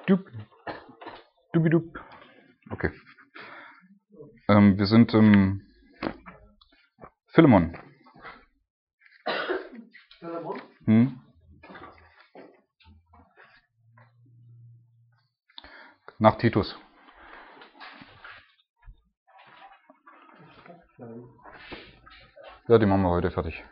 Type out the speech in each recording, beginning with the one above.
Dup, dubidup. Okay. Wir sind im Philemon. Nach Titus. Ja, die machen wir heute fertig.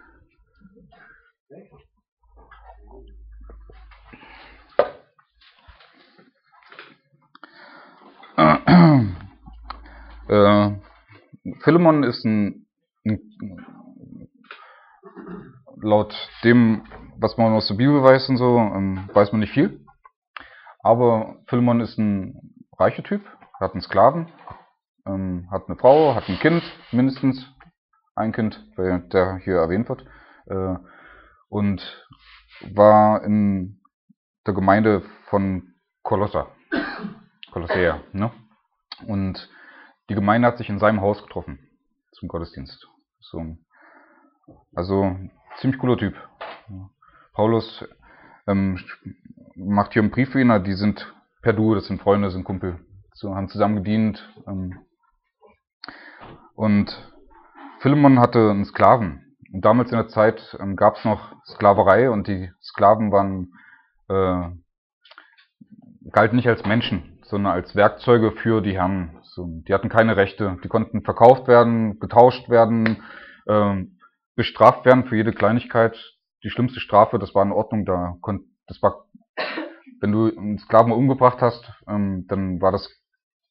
Philemon ist laut dem, was man aus der Bibel weiß und so, weiß man nicht viel. Aber Philemon ist ein reicher Typ, hat einen Sklaven, hat eine Frau, hat ein Kind, mindestens ein Kind, weil der hier erwähnt wird, und war in der Gemeinde von Kolossa, ne? Und die Gemeinde hat sich in seinem Haus getroffen zum Gottesdienst. So, also ziemlich cooler Typ. Paulus macht hier einen Brief für ihn, die sind per Du, das sind Freunde, das sind Kumpel, so, haben zusammen gedient. Und Philemon hatte einen Sklaven. Und damals in der Zeit gab es noch Sklaverei und die Sklaven galten nicht als Menschen, sondern als Werkzeuge für die Herren. So, die hatten keine Rechte, die konnten verkauft werden, getauscht werden, bestraft werden für jede Kleinigkeit. Die schlimmste Strafe, das war in Ordnung, das war, wenn du einen Sklaven umgebracht hast, dann war das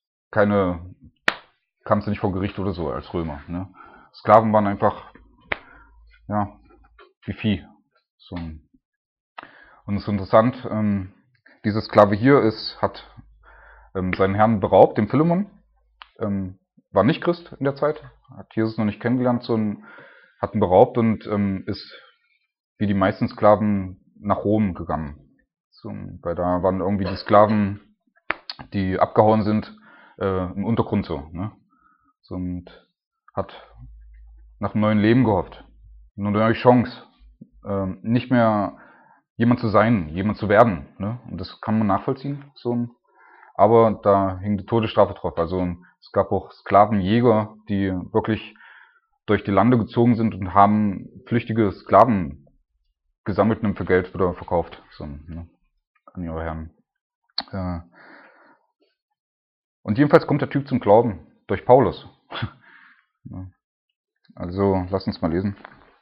kamst du nicht vor Gericht oder so als Römer. Ne? Sklaven waren einfach, ja, wie Vieh. So. Und es ist interessant, dieser Sklave hier hat seinen Herrn beraubt, dem Philemon, war nicht Christ in der Zeit, hat Jesus noch nicht kennengelernt, sondern hat ihn beraubt und ist wie die meisten Sklaven nach Rom gegangen. So, weil da waren irgendwie die Sklaven, die abgehauen sind, im Untergrund so. Ne? So, und hat nach einem neuen Leben gehofft. Eine neue Chance, nicht mehr jemand zu sein, jemand zu werden. Ne? Und das kann man nachvollziehen. So. Aber da hing die Todesstrafe drauf. Also es gab auch Sklavenjäger, die wirklich durch die Lande gezogen sind und haben flüchtige Sklaven gesammelt und für Geld wieder verkauft, so, ne, an ihre Herren. Und jedenfalls kommt der Typ zum Glauben durch Paulus. Also lass uns mal lesen.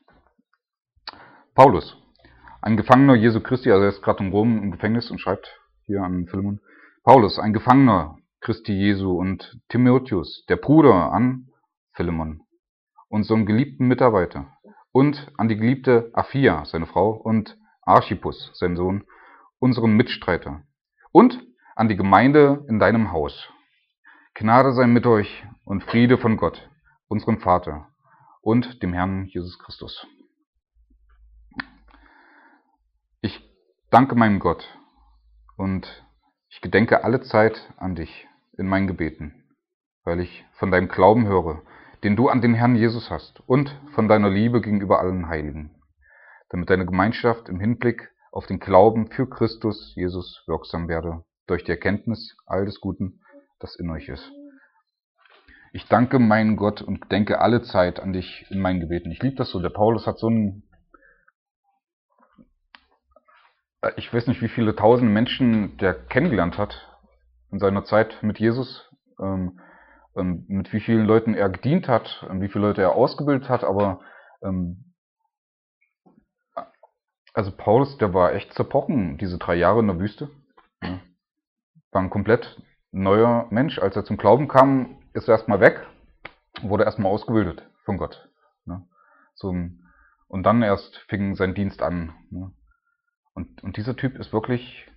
Paulus, ein Gefangener Jesu Christi, also er ist gerade in Rom im Gefängnis und schreibt hier an Philemon. Paulus, ein Gefangener Christi Jesu, und Timotheus, der Bruder, an Philemon, unserem geliebten Mitarbeiter, und an die geliebte Aphia, seine Frau, und Archippus, sein Sohn, unseren Mitstreiter, und an die Gemeinde in deinem Haus. Gnade sei mit euch und Friede von Gott, unserem Vater, und dem Herrn Jesus Christus. Ich danke meinem Gott und ich gedenke alle Zeit an dich in meinen Gebeten, weil ich von deinem Glauben höre, den du an den Herrn Jesus hast, und von deiner Liebe gegenüber allen Heiligen, damit deine Gemeinschaft im Hinblick auf den Glauben für Christus Jesus wirksam werde, durch die Erkenntnis all des Guten, das in euch ist. Ich danke meinen Gott und denke alle Zeit an dich in meinen Gebeten. Ich liebe das so. Der Paulus hat so ich weiß nicht, wie viele tausende Menschen der kennengelernt hat in seiner Zeit mit Jesus, mit wie vielen Leuten er gedient hat, wie viele Leute er ausgebildet hat, aber also Paulus, der war echt zerbrochen, diese 3 Jahre in der Wüste. Ja. War ein komplett neuer Mensch. Als er zum Glauben kam, ist er erstmal weg, wurde erstmal ausgebildet von Gott. Ne? So, und dann erst fing sein Dienst an. Ne? Und dieser Typ ist wirklich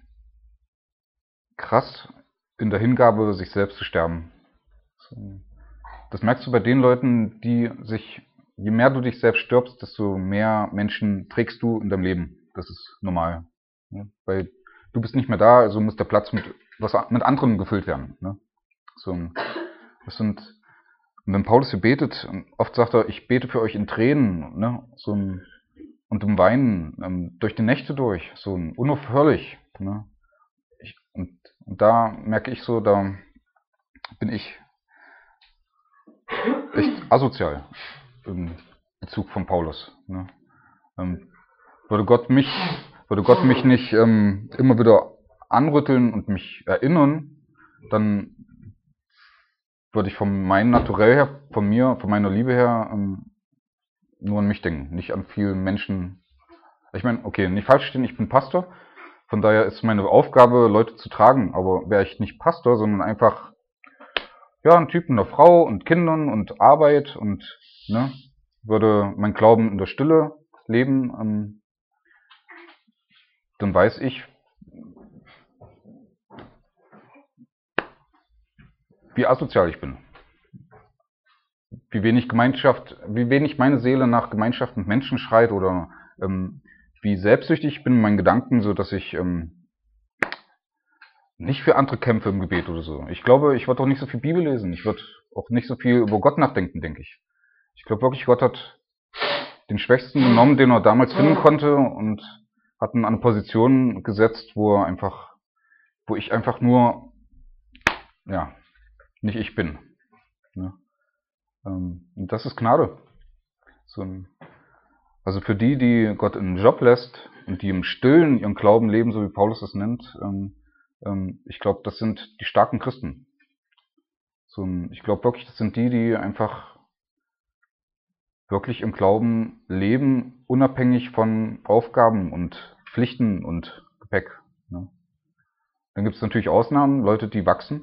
krass in der Hingabe, sich selbst zu sterben. So. Das merkst du bei den Leuten, die sich, je mehr du dich selbst stirbst, desto mehr Menschen trägst du in deinem Leben. Das ist normal. Ne? Weil du bist nicht mehr da, also muss der Platz mit anderem gefüllt werden. Ne? So, und wenn Paulus hier betet, oft sagt er, ich bete für euch in Tränen, ne? Und im Weinen, durch die Nächte durch, so unaufhörlich. Ne? Und Und da merke ich so, da bin ich echt asozial im Bezug von Paulus. Ne? Würde Gott mich nicht immer wieder anrütteln und mich erinnern, dann würde ich von meinem Naturell her, von meiner Liebe her, nur an mich denken, nicht an viele Menschen. Ich meine, okay, nicht falsch verstehen, ich bin Pastor, von daher ist meine Aufgabe, Leute zu tragen, aber wäre ich nicht Pastor, sondern einfach, ja, ein Typ mit einer Frau und Kindern und Arbeit und, ne, würde mein Glauben in der Stille leben, dann weiß ich, wie asozial ich bin. Wie wenig meine Seele nach Gemeinschaft mit Menschen schreit oder wie selbstsüchtig ich bin in meinen Gedanken, so dass ich nicht für andere kämpfe im Gebet oder so. Ich glaube, ich würde auch nicht so viel Bibel lesen. Ich würde auch nicht so viel über Gott nachdenken, denke ich. Ich glaube wirklich, Gott hat den Schwächsten genommen, den er damals finden konnte und hat ihn an eine Position gesetzt, wo ich einfach nur, ja, nicht ich bin. Ne? Und das ist Gnade. Also für die Gott in den Job lässt und die im Stillen ihren Glauben leben, so wie Paulus es nennt, ich glaube, das sind die starken Christen. Ich glaube wirklich, das sind die einfach wirklich im Glauben leben, unabhängig von Aufgaben und Pflichten und Gepäck. Ne? Dann gibt es natürlich Ausnahmen, Leute, die wachsen.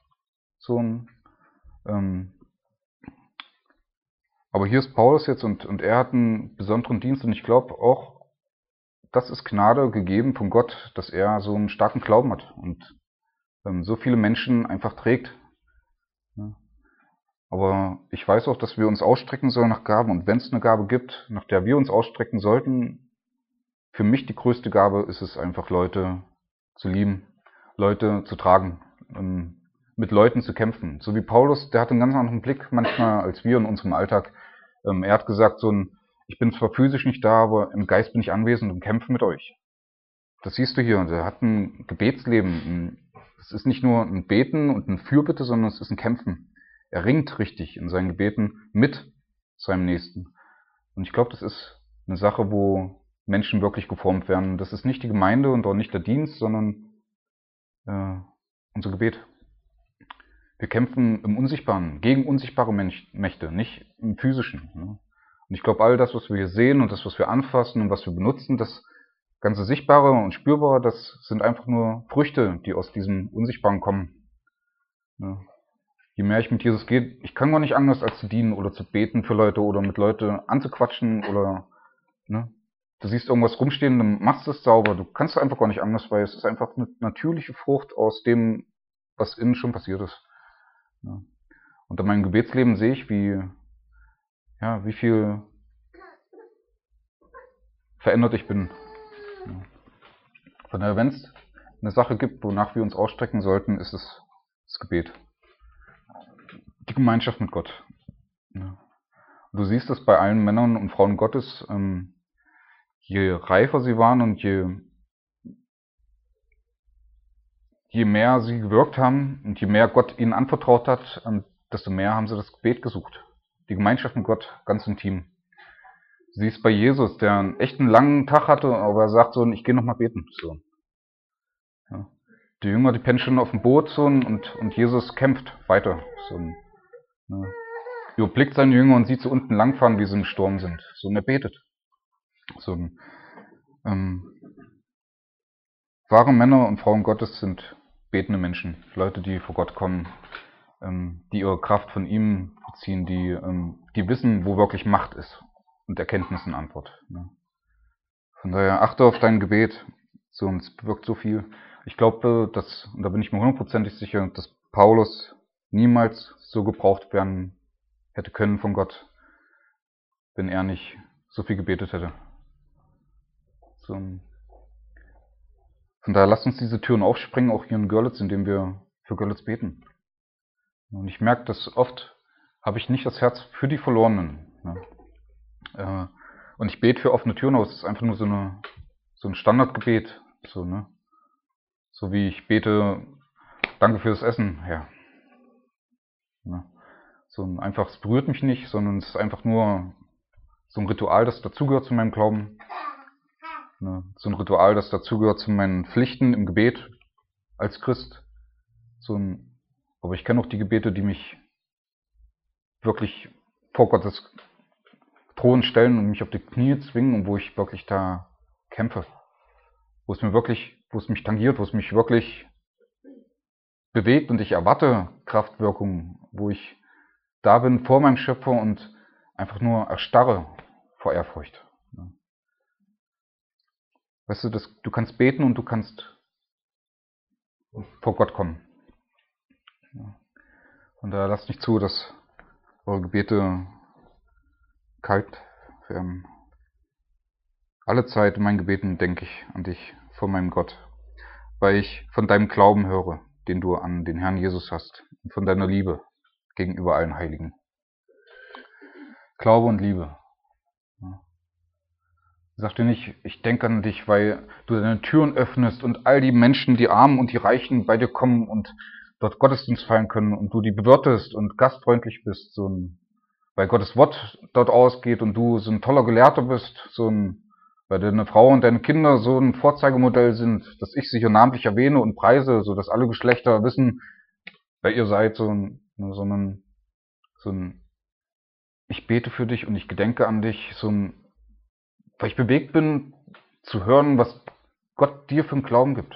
Aber hier ist Paulus jetzt und er hat einen besonderen Dienst und ich glaube auch, das ist Gnade gegeben von Gott, dass er so einen starken Glauben hat und so viele Menschen einfach trägt. Ja. Aber ich weiß auch, dass wir uns ausstrecken sollen nach Gaben und wenn es eine Gabe gibt, nach der wir uns ausstrecken sollten, für mich die größte Gabe ist es einfach, Leute zu lieben, Leute zu tragen, mit Leuten zu kämpfen. So wie Paulus, der hat einen ganz anderen Blick manchmal als wir in unserem Alltag. Er hat gesagt, ich bin zwar physisch nicht da, aber im Geist bin ich anwesend und kämpfe mit euch. Das siehst du hier. Er hat ein Gebetsleben. Es ist nicht nur ein Beten und ein Fürbitte, sondern es ist ein Kämpfen. Er ringt richtig in seinen Gebeten mit seinem Nächsten. Und ich glaube, das ist eine Sache, wo Menschen wirklich geformt werden. Das ist nicht die Gemeinde und auch nicht der Dienst, sondern unser Gebet. Wir kämpfen im Unsichtbaren, gegen unsichtbare Mächte, nicht im Physischen. Ne? Und ich glaube, all das, was wir hier sehen und das, was wir anfassen und was wir benutzen, das ganze Sichtbare und Spürbare, das sind einfach nur Früchte, die aus diesem Unsichtbaren kommen. Ne? Je mehr ich mit Jesus gehe, ich kann gar nicht anders, als zu dienen oder zu beten für Leute oder mit Leuten anzuquatschen oder, ne? Du siehst irgendwas rumstehen, dann machst du es sauber. Du kannst einfach gar nicht anders, weil es ist einfach eine natürliche Frucht aus dem, was innen schon passiert ist. Ja. Und in meinem Gebetsleben sehe ich, wie viel verändert ich bin. Ja. Von daher, wenn es eine Sache gibt, wonach wir uns ausstrecken sollten, ist es das Gebet. Die Gemeinschaft mit Gott. Ja. Und du siehst es bei allen Männern und Frauen Gottes, je reifer sie waren und je mehr sie gewirkt haben und je mehr Gott ihnen anvertraut hat, desto mehr haben sie das Gebet gesucht. Die Gemeinschaft mit Gott, ganz intim. Du siehst bei Jesus, der einen echten langen Tag hatte, aber er sagt ich gehe noch mal beten. So. Ja. Die Jünger, die pennen schon auf dem Boot und Jesus kämpft weiter. Ja. Überblickt seine Jünger und sieht sie unten langfahren, wie sie im Sturm sind. Und er betet. Wahre Männer und Frauen Gottes sind betende Menschen, Leute, die vor Gott kommen, die ihre Kraft von ihm beziehen, die wissen, wo wirklich Macht ist und Erkenntnis in Antwort. Ne? Von daher achte auf dein Gebet, es bewirkt so viel. Ich glaube, und da bin ich mir hundertprozentig sicher, dass Paulus niemals so gebraucht werden hätte können von Gott, wenn er nicht so viel gebetet hätte. Von daher lasst uns diese Türen aufspringen, auch hier in Görlitz, indem wir für Görlitz beten. Und ich merke, dass oft habe ich nicht das Herz für die Verlorenen. Ne? Und ich bete für offene Türen, aber es ist einfach nur so ein Standardgebet. So wie ich bete danke fürs Essen, Herr. Einfach, es berührt mich nicht, sondern es ist einfach nur so ein Ritual, das dazugehört zu meinem Glauben. So ein Ritual, das dazugehört zu meinen Pflichten im Gebet als Christ. Aber ich kenne auch die Gebete, die mich wirklich vor Gottes Thron stellen und mich auf die Knie zwingen und wo ich wirklich da kämpfe. Wo es mich tangiert, wo es mich wirklich bewegt und ich erwarte Kraftwirkung, wo ich da bin vor meinem Schöpfer und einfach nur erstarre vor Ehrfurcht. Weißt du, du kannst beten und du kannst vor Gott kommen. Und da lasst nicht zu, dass eure Gebete kalt werden. Alle Zeit in meinen Gebeten denke ich an dich vor meinem Gott, weil ich von deinem Glauben höre, den du an den Herrn Jesus hast, und von deiner Liebe gegenüber allen Heiligen. Glaube und Liebe. Sag dir nicht, ich denke an dich, weil du deine Türen öffnest und all die Menschen, die Armen und die Reichen bei dir kommen und dort Gottesdienst feiern können und du die bewirtest und gastfreundlich bist, weil Gottes Wort dort ausgeht und du so ein toller Gelehrter bist, weil deine Frau und deine Kinder so ein Vorzeigemodell sind, dass ich sie hier namentlich erwähne und preise, so dass alle Geschlechter wissen, wer ihr seid, ich bete für dich und ich gedenke an dich, weil ich bewegt bin, zu hören, was Gott dir für einen Glauben gibt.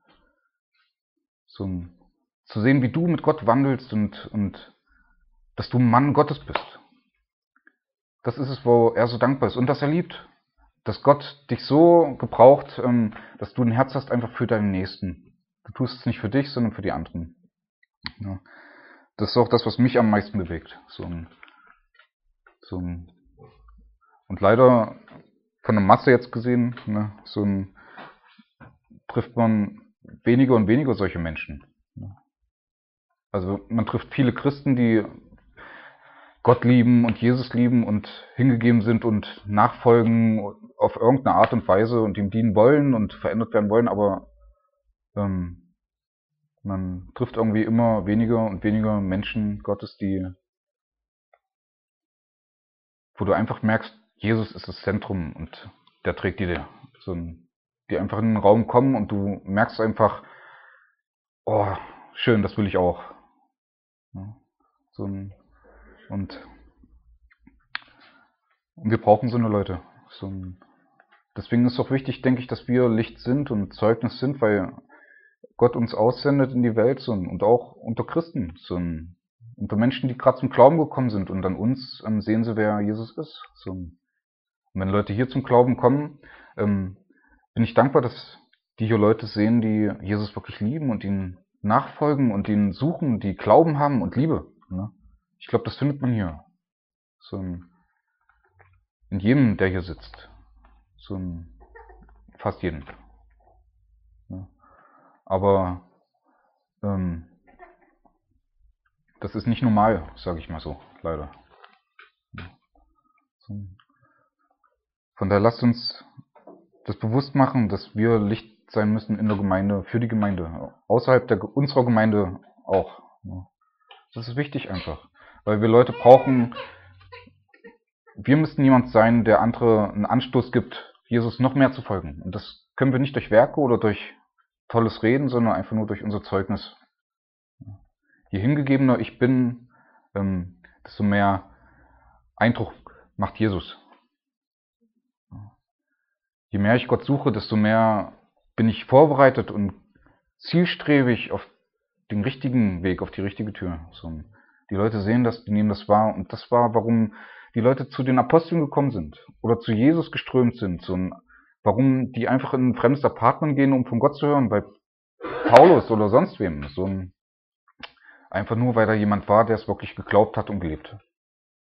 Zu sehen, wie du mit Gott wandelst und dass du ein Mann Gottes bist. Das ist es, wo er so dankbar ist und dass er liebt. Dass Gott dich so gebraucht, dass du ein Herz hast einfach für deinen Nächsten. Du tust es nicht für dich, sondern für die anderen. Ja. Das ist auch das, was mich am meisten bewegt. Und leider von der Masse jetzt gesehen, trifft man weniger und weniger solche Menschen. Also man trifft viele Christen, die Gott lieben und Jesus lieben und hingegeben sind und nachfolgen auf irgendeine Art und Weise und ihm dienen wollen und verändert werden wollen, aber man trifft irgendwie immer weniger und weniger Menschen Gottes, wo du einfach merkst, Jesus ist das Zentrum und der trägt die dir. Die einfach in den Raum kommen und du merkst einfach, oh, schön, das will ich auch. Und wir brauchen so eine Leute. Deswegen ist es auch wichtig, denke ich, dass wir Licht sind und Zeugnis sind, weil Gott uns aussendet in die Welt und auch unter Christen, unter Menschen, die gerade zum Glauben gekommen sind und an uns sehen sie, wer Jesus ist. Und wenn Leute hier zum Glauben kommen, bin ich dankbar, dass die hier Leute sehen, die Jesus wirklich lieben und ihn nachfolgen und ihn suchen, die Glauben haben und Liebe. Ich glaube, das findet man hier. In jedem, der hier sitzt. Fast jeden. Aber das ist nicht normal, sage ich mal so, leider. Von daher lasst uns das bewusst machen, dass wir Licht sein müssen in der Gemeinde, für die Gemeinde, außerhalb unserer Gemeinde auch. Das ist wichtig einfach, weil wir Leute brauchen. Wir müssen jemand sein, der andere einen Anstoß gibt, Jesus noch mehr zu folgen. Und das können wir nicht durch Werke oder durch tolles Reden, sondern einfach nur durch unser Zeugnis. Je hingegebener ich bin, desto mehr Eindruck macht Jesus. Je mehr ich Gott suche, desto mehr bin ich vorbereitet und zielstrebig auf den richtigen Weg, auf die richtige Tür. Die Leute sehen das, die nehmen das wahr. Und das war, warum die Leute zu den Aposteln gekommen sind oder zu Jesus geströmt sind. Warum die einfach in ein fremdes Apartment gehen, um von Gott zu hören, bei Paulus oder sonst wem. Einfach nur, weil da jemand war, der es wirklich geglaubt hat und gelebt hat.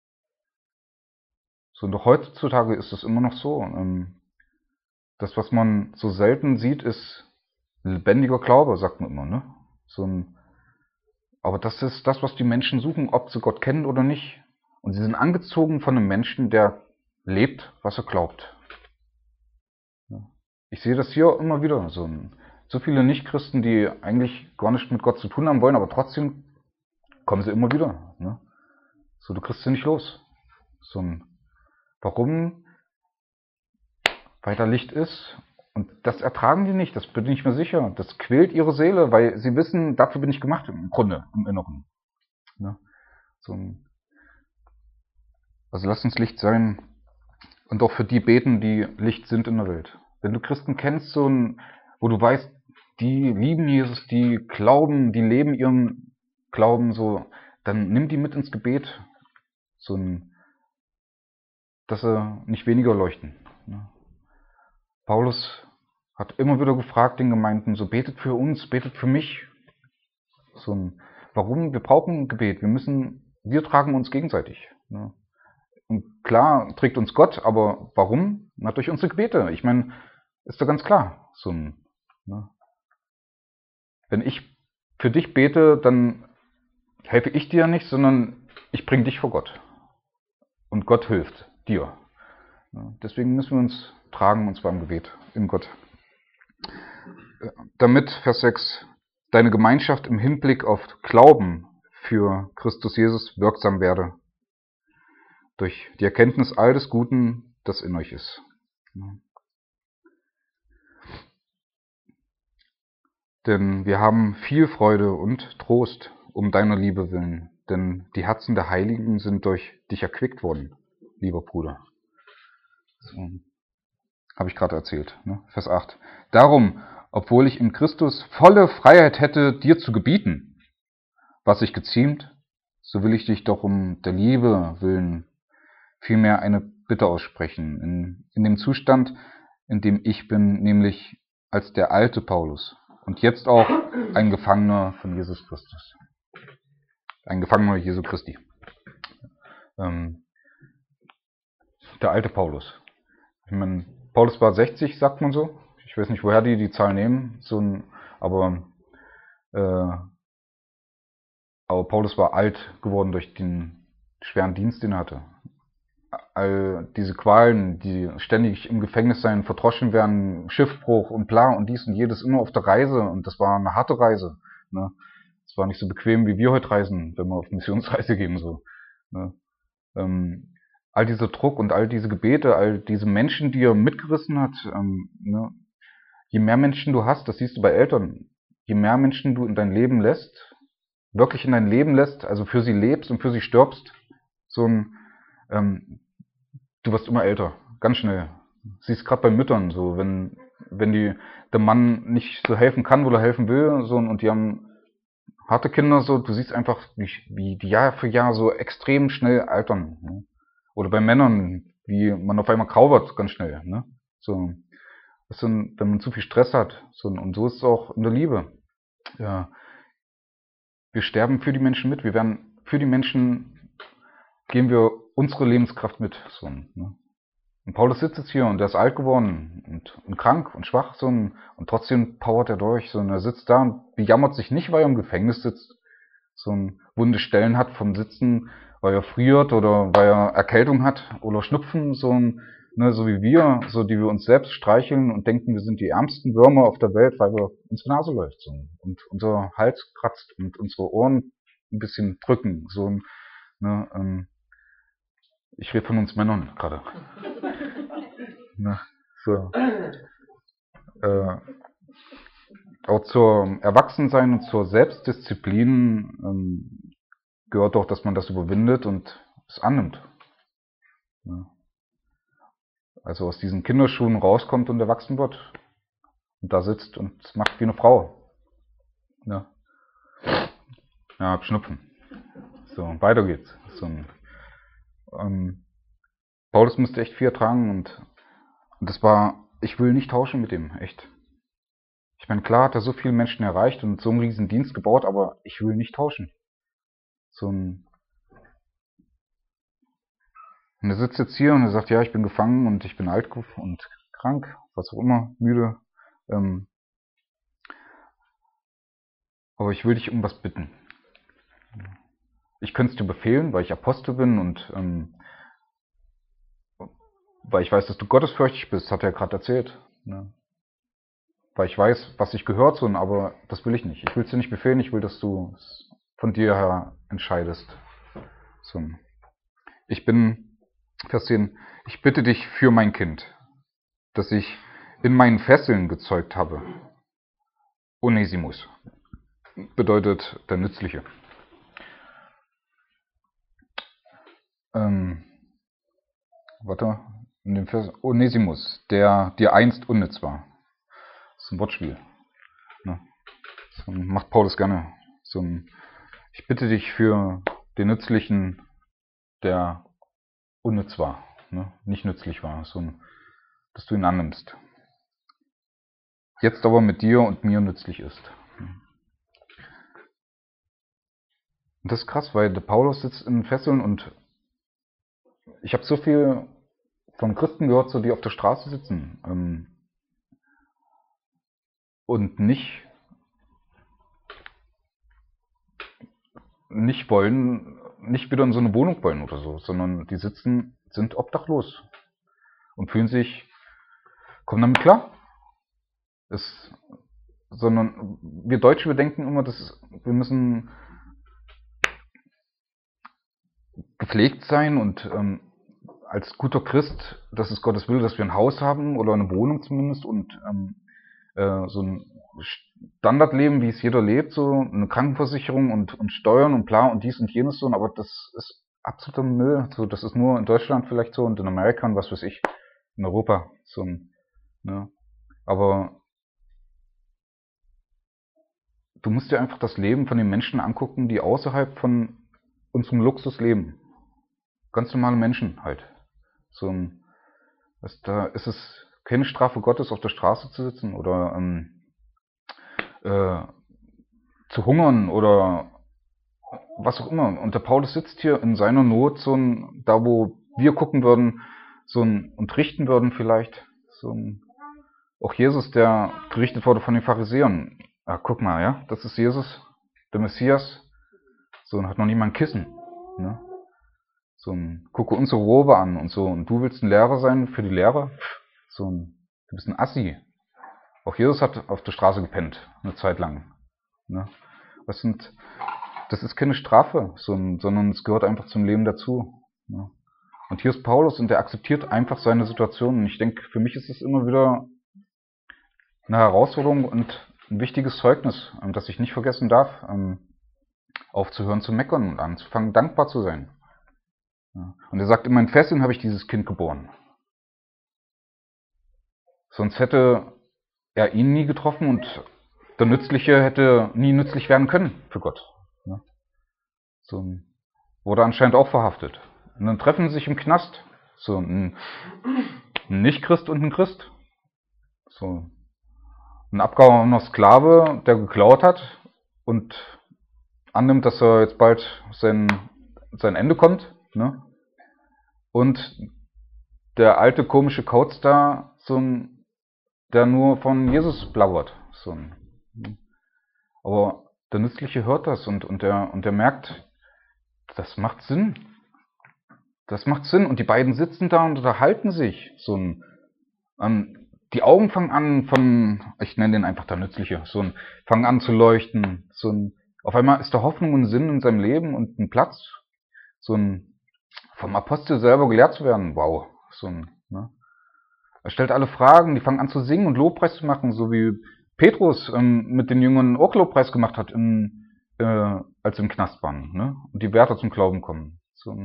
Und doch heutzutage ist es immer noch so. Das, was man so selten sieht, ist lebendiger Glaube, sagt man immer. Ne? Aber das ist das, was die Menschen suchen, ob sie Gott kennen oder nicht. Und sie sind angezogen von einem Menschen, der lebt, was er glaubt. Ich sehe das hier immer wieder. so viele Nichtchristen, die eigentlich gar nichts mit Gott zu tun haben wollen, aber trotzdem kommen sie immer wieder. Ne? So, du kriegst sie nicht los. Warum? Weil da Licht ist. Und das ertragen die nicht, das bin ich mir sicher. Das quält ihre Seele, weil sie wissen, dafür bin ich gemacht im Grunde, im Inneren. Ne? Also lasst uns Licht sein und auch für die beten, die Licht sind in der Welt. Wenn du Christen kennst, wo du weißt, die lieben Jesus, die glauben, die leben ihren Glauben dann nimm die mit ins Gebet, dass sie nicht weniger leuchten. Ne? Paulus hat immer wieder gefragt den Gemeinden, so betet für uns, betet für mich. Warum? Wir brauchen Gebet. Wir tragen uns gegenseitig. Ne? Und klar trägt uns Gott, aber warum? Na, durch unsere Gebete. Ich meine, ist doch ganz klar. Ne? Wenn ich für dich bete, dann helfe ich dir nicht, sondern ich bringe dich vor Gott. Und Gott hilft dir. Ne? Deswegen müssen wir uns tragen, und zwar im Gebet, in Gott. Damit, Vers 6, deine Gemeinschaft im Hinblick auf Glauben für Christus Jesus wirksam werde, durch die Erkenntnis all des Guten, das in euch ist. Denn wir haben viel Freude und Trost um deiner Liebe willen, denn die Herzen der Heiligen sind durch dich erquickt worden, lieber Bruder. Habe ich gerade erzählt, ne? Vers 8. Darum, obwohl ich in Christus volle Freiheit hätte, dir zu gebieten, was sich geziemt, so will ich dich doch um der Liebe willen vielmehr eine Bitte aussprechen, in dem Zustand, in dem ich bin, nämlich als der alte Paulus und jetzt auch ein Gefangener von Jesus Christus. Ein Gefangener Jesu Christi. Der alte Paulus. Ich meine, Paulus war 60, sagt man so. Ich weiß nicht, woher die Zahl nehmen. Aber Paulus war alt geworden durch den schweren Dienst, den er hatte. All diese Qualen, die ständig im Gefängnis sein, verdroschen werden, Schiffbruch und bla und dies und jedes, immer auf der Reise. Und das war eine harte Reise. Ne? Es war nicht so bequem, wie wir heute reisen, wenn wir auf Missionsreise gehen. Ne? All dieser Druck und all diese Gebete, all diese Menschen, die er mitgerissen hat, ne? Je mehr Menschen du hast, das siehst du bei Eltern, je mehr Menschen du in dein Leben lässt, wirklich in dein Leben lässt, also für sie lebst und für sie stirbst, du wirst immer älter, ganz schnell. Siehst gerade bei Müttern, wenn der Mann nicht so helfen kann, wo er helfen will, und die haben harte Kinder, du siehst einfach, wie die Jahr für Jahr so extrem schnell altern. Ne? Oder bei Männern, wie man auf einmal grau wird, ganz schnell. Ne? Wenn man zu viel Stress hat. Und so ist es auch in der Liebe. Ja. Wir sterben für die Menschen mit. Für die Menschen geben wir unsere Lebenskraft mit. Ne? Und Paulus sitzt jetzt hier und er ist alt geworden und krank und schwach. Und trotzdem powert er durch. Und er sitzt da und bejammert sich nicht, weil er im Gefängnis sitzt. Wunde Stellen hat vom Sitzen, weil er friert oder weil er Erkältung hat oder Schnupfen, so wie wir, die wir uns selbst streicheln und denken, wir sind die ärmsten Würmer auf der Welt, weil wir unsere Nase läuft und unser Hals kratzt und unsere Ohren ein bisschen drücken. Ich rede von uns Männern gerade. Auch zur Erwachsensein und zur Selbstdisziplin gehört doch, dass man das überwindet und es annimmt. Ja. Also aus diesen Kinderschuhen rauskommt und erwachsen wird. Und da sitzt und es macht wie eine Frau. Ja, hab Schnupfen. Weiter geht's. Paulus musste echt viel ertragen und das war, ich will nicht tauschen mit dem, echt. Ich meine, klar hat er so viele Menschen erreicht und so einen riesen Dienst gebaut, aber ich will nicht tauschen. Und er sitzt jetzt hier und er sagt, ja, ich bin gefangen und ich bin alt und krank, was auch immer, müde. Aber ich will dich um was bitten. Ich könnte es dir befehlen, weil ich Apostel bin und weil ich weiß, dass du gottesfürchtig bist, hat er gerade erzählt. Ne? weil ich weiß, was sich gehört, so, aber das will ich nicht. Ich will es dir nicht befehlen, ich will, dass du es von dir her entscheidest. So. Ich bin, Vers 10, ich bitte dich für mein Kind, das ich in meinen Fesseln gezeugt habe. Onesimus bedeutet der Nützliche. In dem Vers Onesimus, der dir einst unnütz war. Das ist ein Wortspiel. Ne? So macht Paulus gerne. Ich bitte dich für den Nützlichen, der unnütz war, ne? Nicht nützlich war, dass du ihn annimmst. Jetzt aber mit dir und mir nützlich ist. Und das ist krass, weil der Paulus sitzt in Fesseln und ich habe so viel von Christen gehört, so die auf der Straße sitzen und nicht wollen, nicht wieder in so eine Wohnung wollen oder so, sondern die sind obdachlos und kommen damit klar. Sondern wir Deutsche, wir denken immer, wir müssen gepflegt sein und als guter Christ, das ist Gottes Wille, dass wir ein Haus haben oder eine Wohnung zumindest und so ein Standardleben, wie es jeder lebt, so eine Krankenversicherung und Steuern und bla und dies und jenes so, aber das ist absoluter Müll. So, das ist nur in Deutschland vielleicht so und in Amerika und was weiß ich, in Europa so. Ne? Aber du musst dir einfach das Leben von den Menschen angucken, die außerhalb von unserem Luxus leben. Ganz normale Menschen halt. Da ist es keine Strafe Gottes, auf der Straße zu sitzen oder zu hungern oder was auch immer. Und der Paulus sitzt hier in seiner Not, da wo wir gucken würden, und richten würden vielleicht. Auch Jesus, der gerichtet wurde von den Pharisäern. Ah, guck mal, ja, das ist Jesus, der Messias. Und hat noch niemand ein Kissen. Ne? Gucke unsere Robe an und so. Und du willst ein Lehrer sein für die Lehre? Du bist ein Assi. Auch Jesus hat auf der Straße gepennt, eine Zeit lang. Ne? Das ist keine Strafe, sondern es gehört einfach zum Leben dazu. Ne? Und hier ist Paulus und der akzeptiert einfach seine Situation. Und ich denke, für mich ist es immer wieder eine Herausforderung und ein wichtiges Zeugnis, das ich nicht vergessen darf, aufzuhören zu meckern und anzufangen, dankbar zu sein. Ja. Und er sagt, in meinen Fesseln habe ich dieses Kind geboren. Sonst hätte er ihn nie getroffen und der Nützliche hätte nie nützlich werden können für Gott. Ja. Wurde anscheinend auch verhaftet. Und dann treffen sie sich im Knast. Ein Nicht-Christ und ein Christ. Ein abgehauener Sklave, der geklaut hat und annimmt, dass er jetzt bald sein Ende kommt. Ne? Und der alte komische Coatstar, der nur von Jesus blabbert. Aber der Nützliche hört das und der merkt, das macht Sinn. Das macht Sinn. Und die beiden sitzen da und unterhalten sich. Die Augen fangen an ich nenne den einfach der Nützliche, fangen an zu leuchten. Auf einmal ist da Hoffnung und Sinn in seinem Leben und ein Platz, vom Apostel selber gelehrt zu werden. Wow. Ne? Er stellt alle Fragen, die fangen an zu singen und Lobpreis zu machen, so wie Petrus mit den Jüngern auch Lobpreis gemacht hat, als sie im Knast waren, ne? Und die Wärter zum Glauben kommen.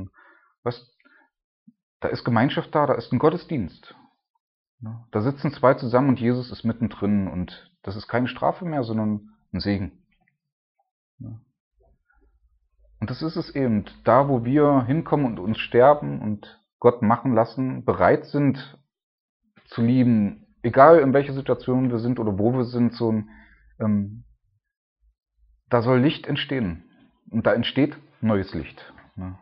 Da ist Gemeinschaft da ist ein Gottesdienst. Ne? Da sitzen zwei zusammen und Jesus ist mittendrin und das ist keine Strafe mehr, sondern ein Segen. Ne? Und das ist es eben, da wo wir hinkommen und uns sterben und Gott machen lassen, bereit sind zu lieben, egal in welcher Situation wir sind oder wo wir sind, da soll Licht entstehen. Und da entsteht neues Licht. Ne?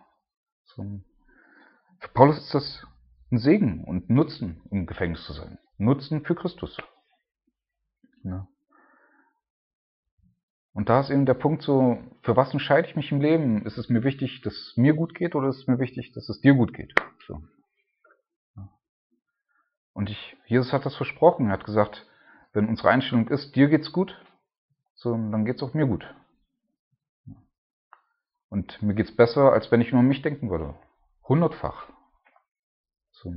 Für Paulus ist das ein Segen und ein Nutzen, im Gefängnis zu sein. Nutzen für Christus. Ne? Und da ist eben der Punkt für was entscheide ich mich im Leben? Ist es mir wichtig, dass es mir gut geht oder ist es mir wichtig, dass es dir gut geht? Und Jesus hat das versprochen. Er hat gesagt, wenn unsere Einstellung ist, dir geht's gut, so, dann geht's auch mir gut. Und mir geht's besser, als wenn ich nur an mich denken würde. 100-fach. So.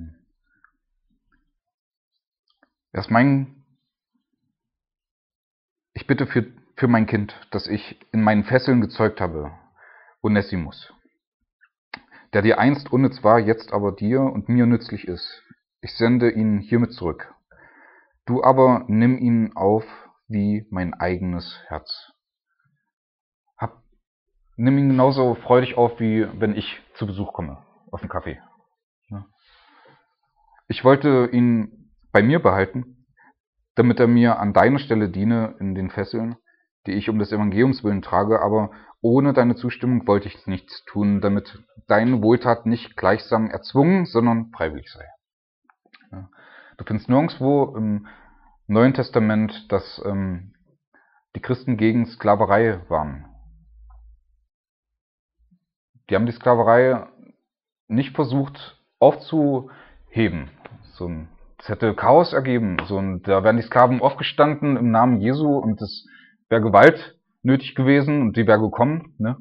Ich bitte für mein Kind, das ich in meinen Fesseln gezeugt habe, Onesimus, der dir einst unnütz war, jetzt aber dir und mir nützlich ist. Ich sende ihn hiermit zurück. Du aber nimm ihn auf wie mein eigenes Herz. Nimm ihn genauso freudig auf, wie wenn ich zu Besuch komme, auf den Kaffee. Ich wollte ihn bei mir behalten, damit er mir an deiner Stelle diene in den Fesseln, die ich um des Evangeliums willen trage, aber ohne deine Zustimmung wollte ich nichts tun, damit deine Wohltat nicht gleichsam erzwungen, sondern freiwillig sei. Du findest nirgendwo im Neuen Testament, dass die Christen gegen Sklaverei waren. Die haben die Sklaverei nicht versucht aufzuheben. Es hätte Chaos ergeben. Da wären die Sklaven aufgestanden im Namen Jesu und es wäre Gewalt nötig gewesen und die wäre gekommen. Ne?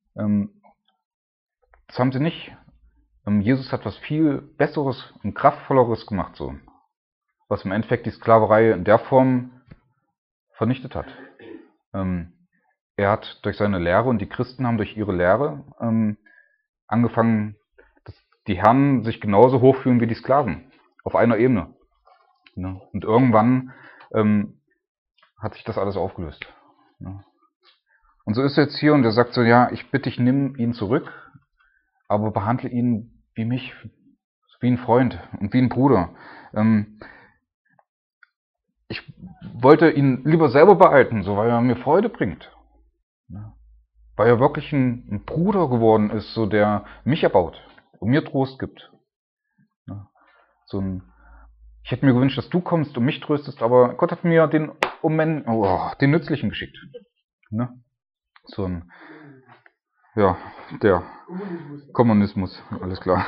Das haben sie nicht. Jesus hat was viel Besseres und Kraftvolleres gemacht, so, was im Endeffekt die Sklaverei in der Form vernichtet hat. Er hat durch seine Lehre und die Christen haben durch ihre Lehre angefangen, dass die Herren sich genauso hoch fühlen wie die Sklaven, auf einer Ebene. Ne? Und irgendwann hat sich das alles aufgelöst. Ne? Und so ist er jetzt hier und er sagt so, ja, ich bitte dich, nimm ihn zurück, aber behandle ihn wie mich, wie ein Freund und wie ein Bruder. Ich wollte ihn lieber selber behalten, so, weil er mir Freude bringt. Ne? Weil er wirklich ein Bruder geworden ist, so, der mich erbaut und mir Trost gibt. Ne? Ich hätte mir gewünscht, dass du kommst und mich tröstest, aber Gott hat mir den Nützlichen geschickt. Ne? Der Kommunismus, alles klar.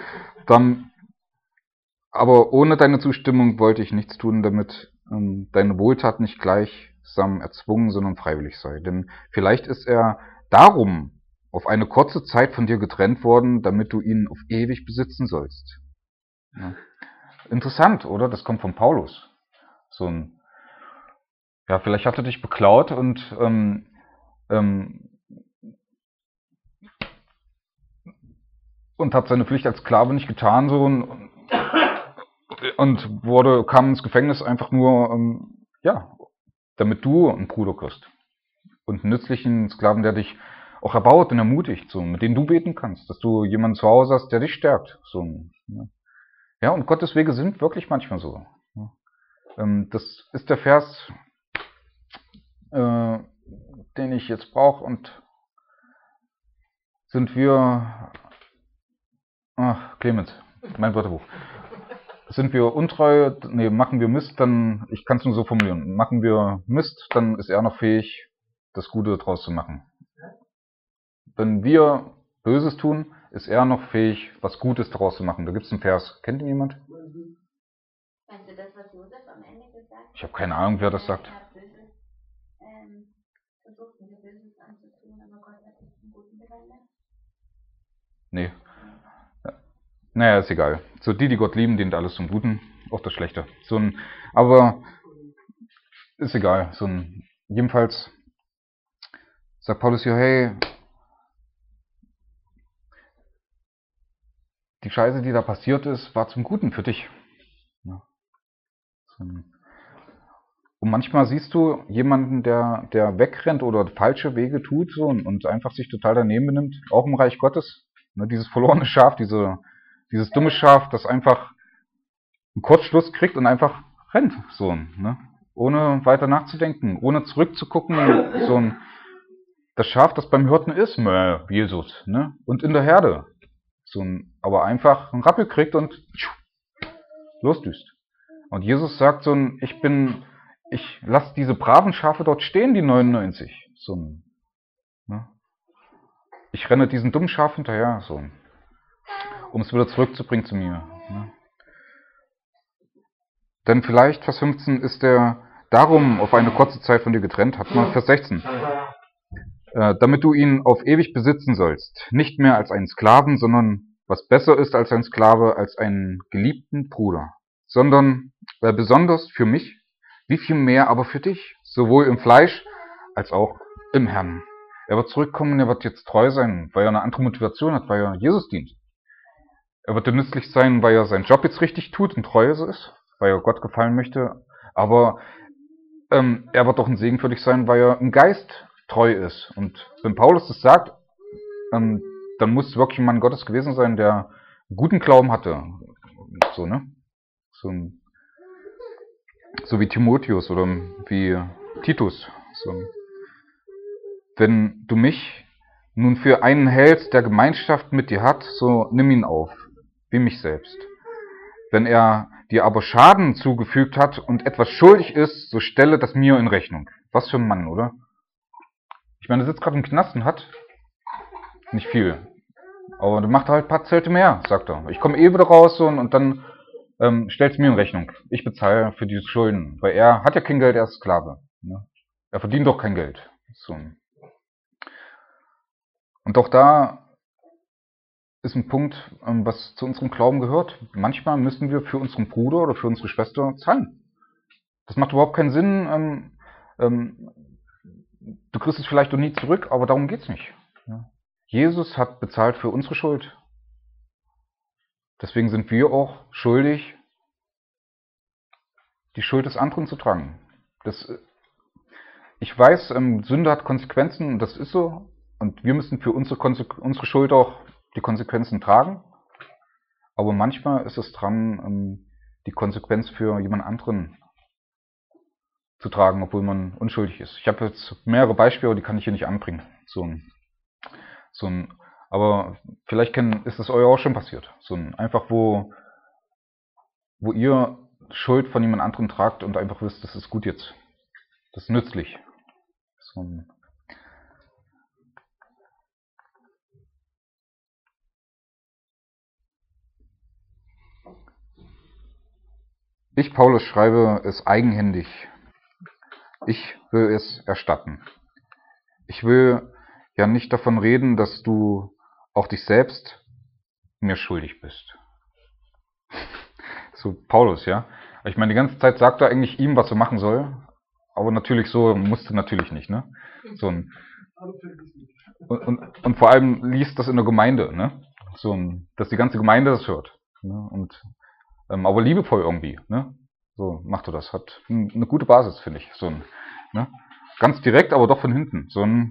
Aber ohne deine Zustimmung wollte ich nichts tun, damit deine Wohltat nicht gleichsam erzwungen, sondern freiwillig sei. Denn vielleicht ist er darum auf eine kurze Zeit von dir getrennt worden, damit du ihn auf ewig besitzen sollst. Ja. Interessant, oder? Das kommt von Paulus. Vielleicht hat er dich beklaut und hat seine Pflicht als Sklave nicht getan, so, und kam ins Gefängnis einfach nur, damit du einen Bruder kriegst. Und einen nützlichen Sklaven, der dich auch erbaut und ermutigt, so, mit dem du beten kannst, dass du jemanden zu Hause hast, der dich stärkt. So, ne? Ja, und Gottes Wege sind wirklich manchmal so. Das ist der Vers, den ich jetzt brauche, und sind wir, Clemens, mein Wörterbuch. Sind wir untreu, machen wir Mist, dann, ich kann es nur so formulieren, machen wir Mist, dann ist er noch fähig, das Gute draus zu machen. Wenn wir Böses tun, ist er noch fähig, was Gutes daraus zu machen. Da gibt es einen Vers. Kennt ihn jemand? Meinst du das, was Josef am Ende gesagt hat? Ich habe keine Ahnung, wer das sagt. Er hat Böses versucht, mir Böses anzutun, aber Gott hat es zum Guten gewendet. Nee. Naja, ist egal. So, die Gott lieben, dient alles zum Guten, auch das Schlechte. Aber ist egal. Jedenfalls sagt Paulus hier, hey, die Scheiße, die da passiert ist, war zum Guten für dich. Ja. Und manchmal siehst du jemanden, der wegrennt oder falsche Wege tut so, und einfach sich total daneben benimmt, auch im Reich Gottes. Ne, dieses verlorene Schaf, dieses dumme Schaf, das einfach einen Kurzschluss kriegt und einfach rennt, ne? Ohne weiter nachzudenken, ohne zurückzugucken. Das Schaf, das beim Hirten ist, Jesus, ne? Und in der Herde. Aber einfach einen Rappel kriegt und losdüst. Und Jesus sagt ich lasse diese braven Schafe dort stehen, die 99. Ne? Ich renne diesen dummen Schaf hinterher, um es wieder zurückzubringen zu mir. Ne? Denn vielleicht, Vers 15, ist der darum auf eine kurze Zeit von dir getrennt hat. Mal Vers 16. Damit du ihn auf ewig besitzen sollst, nicht mehr als einen Sklaven, sondern was besser ist als ein Sklave, als einen geliebten Bruder, sondern besonders für mich, wie viel mehr aber für dich, sowohl im Fleisch als auch im Herrn. Er wird zurückkommen, er wird jetzt treu sein, weil er eine andere Motivation hat, weil er Jesus dient. Er wird dir nützlich sein, weil er seinen Job jetzt richtig tut und treu ist, weil er Gott gefallen möchte, aber er wird auch ein Segen für dich sein, weil er im Geist treu ist. Und wenn Paulus das sagt, dann muss es wirklich ein Mann Gottes gewesen sein, der guten Glauben hatte. So, ne? So wie Timotheus oder wie Titus. So. Wenn du mich nun für einen hältst, der Gemeinschaft mit dir hat, so nimm ihn auf, wie mich selbst. Wenn er dir aber Schaden zugefügt hat und etwas schuldig ist, so stelle das mir in Rechnung. Was für ein Mann, oder? Ich meine, er sitzt gerade im Knast und hat nicht viel. Aber dann macht er halt ein paar Zelte mehr, sagt er. Ich komme wieder raus und dann stellt es mir in Rechnung. Ich bezahle für diese Schulden. Weil er hat ja kein Geld, er ist Sklave. Ne? Er verdient doch kein Geld. So. Und auch da ist ein Punkt, was zu unserem Glauben gehört. Manchmal müssen wir für unseren Bruder oder für unsere Schwester zahlen. Das macht überhaupt keinen Sinn. Du kriegst es vielleicht noch nie zurück, aber darum geht's nicht. Jesus hat bezahlt für unsere Schuld. Deswegen sind wir auch schuldig, die Schuld des anderen zu tragen. Ich weiß, Sünde hat Konsequenzen, das ist so. Und wir müssen für unsere Schuld auch die Konsequenzen tragen. Aber manchmal ist es dran, die Konsequenz für jemand anderen zu tragen, obwohl man unschuldig ist. Ich habe jetzt mehrere Beispiele, die kann ich hier nicht anbringen. Aber vielleicht ist es euch auch schon passiert. Einfach, wo ihr Schuld von jemand anderem tragt und einfach wisst, das ist gut jetzt. Das ist nützlich. Ich, Paulus, schreibe es eigenhändig. Ich will es erstatten. Ich will ja nicht davon reden, dass du auch dich selbst mir schuldig bist. So Paulus, ja. Ich meine, die ganze Zeit sagt er eigentlich ihm, was er machen soll, aber natürlich so musste natürlich nicht, ne? Und vor allem liest das in der Gemeinde, ne? Dass die ganze Gemeinde das hört. Ne? Aber liebevoll irgendwie, ne? So macht er das. Hat eine gute Basis, finde ich. Ne? Ganz direkt, aber doch von hinten.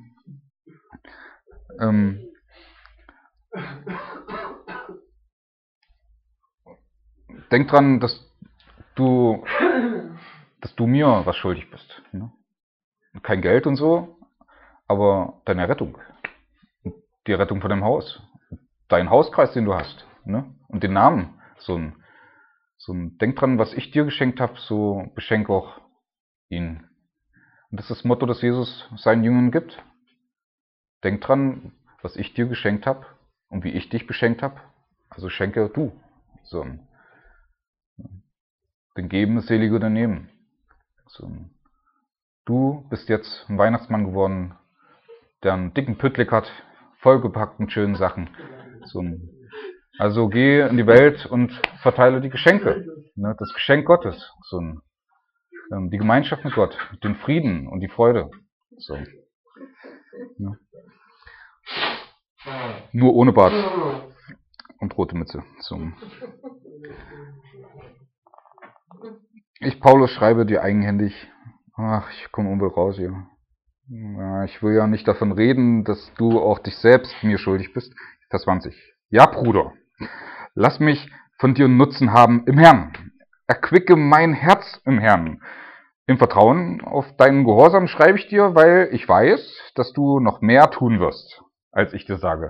Denk dran, dass du mir was schuldig bist. Ne? Kein Geld und so, aber deine Rettung. Die Rettung von deinem Haus. Dein Hauskreis, den du hast. Ne? Und den Namen. Denk dran, was ich dir geschenkt habe, so beschenk auch ihn. Und das ist das Motto, das Jesus seinen Jüngern gibt. Denk dran, was ich dir geschenkt habe und wie ich dich beschenkt habe. Also schenke du. Denn geben ist seliger denn nehmen. Du bist jetzt ein Weihnachtsmann geworden, der einen dicken Püttlik hat, vollgepackt mit schönen Sachen. Also geh in die Welt und verteile die Geschenke. Ne, das Geschenk Gottes. Die Gemeinschaft mit Gott, den Frieden und die Freude. Ne. Nur ohne Bart und rote Mütze. Ich, Paulus, schreibe dir eigenhändig. Ach, ich komme unwohl raus hier. Ja, ich will ja nicht davon reden, dass du auch dich selbst mir schuldig bist. Vers 20. Ja, Bruder, lass mich von dir Nutzen haben im Herrn. Erquicke mein Herz im Herrn. Im Vertrauen auf deinen Gehorsam schreibe ich dir, weil ich weiß, dass du noch mehr tun wirst, als ich dir sage.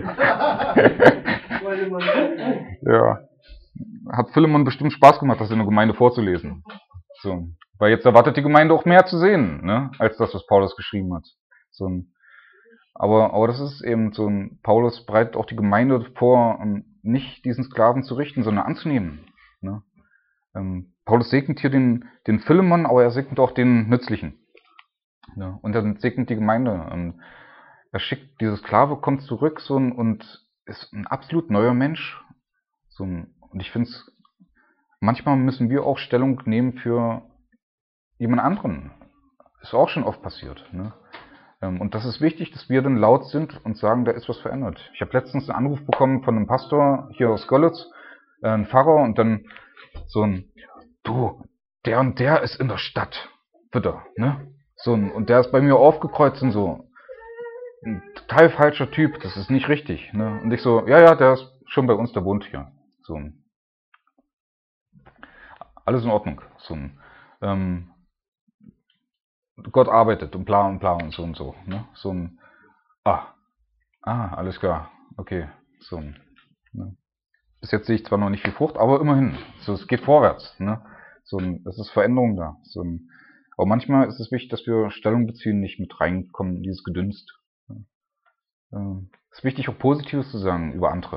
Ja. Hat Philemon bestimmt Spaß gemacht, das in der Gemeinde vorzulesen. Weil jetzt erwartet die Gemeinde auch mehr zu sehen, ne, als das, was Paulus geschrieben hat. Aber das ist eben Paulus bereitet auch die Gemeinde vor, nicht diesen Sklaven zu richten, sondern anzunehmen. Ne? Paulus segnet hier den Philemon, aber er segnet auch den Nützlichen. Ja, und er segnet die Gemeinde. Und er schickt, diese Sklave kommt zurück und ist ein absolut neuer Mensch. Und ich finde es, manchmal müssen wir auch Stellung nehmen für jemand anderen. Ist auch schon oft passiert. Ne? Und das ist wichtig, dass wir dann laut sind und sagen, da ist was verändert. Ich habe letztens einen Anruf bekommen von einem Pastor hier aus Görlitz, ein Pfarrer, und dann so ein, du, der und der ist in der Stadt, bitte, ne? Und der ist bei mir aufgekreuzt und so. Ein total falscher Typ, das ist nicht richtig, ne? Und ich so, ja, der ist schon bei uns, der wohnt hier. Alles in Ordnung. Gott arbeitet und bla und so. Ne? Alles klar, okay. Ne? Bis jetzt sehe ich zwar noch nicht viel Frucht, aber immerhin. Es geht vorwärts. Ne? Es ist Veränderung da. Aber manchmal ist es wichtig, dass wir Stellung beziehen, nicht mit reinkommen in dieses Gedünst. Es ist wichtig, auch Positives zu sagen über andere.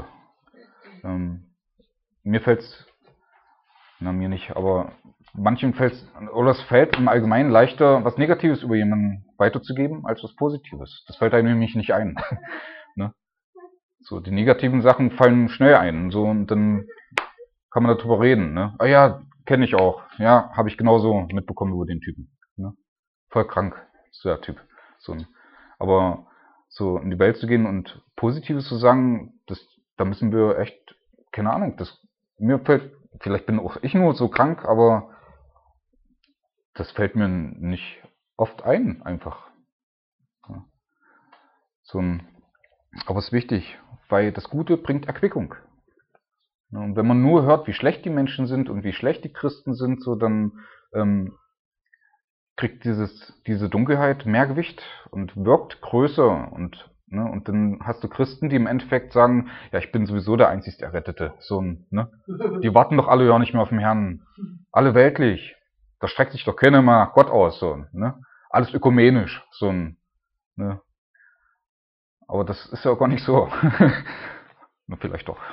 Mir fällt's, mir nicht, aber manchen fällt's, oder es fällt im Allgemeinen leichter, was Negatives über jemanden weiterzugeben, als was Positives. Das fällt einem nämlich nicht ein. Ne? Die negativen Sachen fallen schnell ein, und dann kann man darüber reden. Ne? Ah ja, kenne ich auch. Ja, habe ich genauso mitbekommen über den Typen. Ne? Voll krank, ist der Typ. Aber so in die Welt zu gehen und Positives zu sagen, da müssen wir echt, keine Ahnung, mir fällt, vielleicht bin auch ich nur so krank, aber das fällt mir nicht oft ein, einfach. Ja. Aber es ist wichtig, weil das Gute bringt Erquickung. Und wenn man nur hört, wie schlecht die Menschen sind und wie schlecht die Christen sind, dann kriegt diese Dunkelheit mehr Gewicht und wirkt größer. Und dann hast du Christen, die im Endeffekt sagen, ja, ich bin sowieso der einzig Errettete. Ne? Die warten doch alle ja nicht mehr auf den Herrn. Alle weltlich. Da streckt sich doch keiner mehr nach Gott aus. Ne? Alles ökumenisch. Ne? Aber das ist ja auch gar nicht so. Vielleicht doch.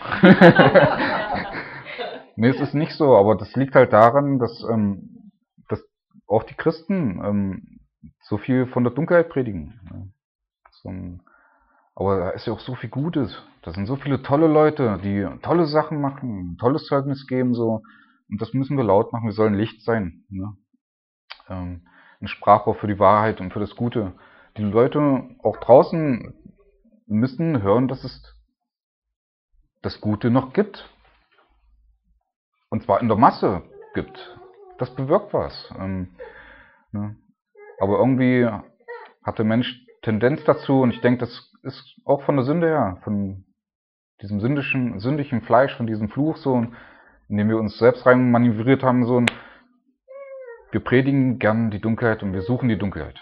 Nee, es ist nicht so, aber das liegt halt daran, dass auch die Christen so viel von der Dunkelheit predigen. Aber da ist ja auch so viel Gutes. Da sind so viele tolle Leute, die tolle Sachen machen, ein tolles Zeugnis geben. Und das müssen wir laut machen. Wir sollen Licht sein. Ne? Ein Sprachrohr für die Wahrheit und für das Gute. Die Leute auch draußen müssen hören, dass es das Gute noch gibt. Und zwar in der Masse gibt. Das bewirkt was. Ne? Aber irgendwie hat der Mensch Tendenz dazu, und ich denke, das ist auch von der Sünde her, von diesem sündigen Fleisch, von diesem Fluch, in dem wir uns selbst rein manövriert haben, wir predigen gern die Dunkelheit und wir suchen die Dunkelheit.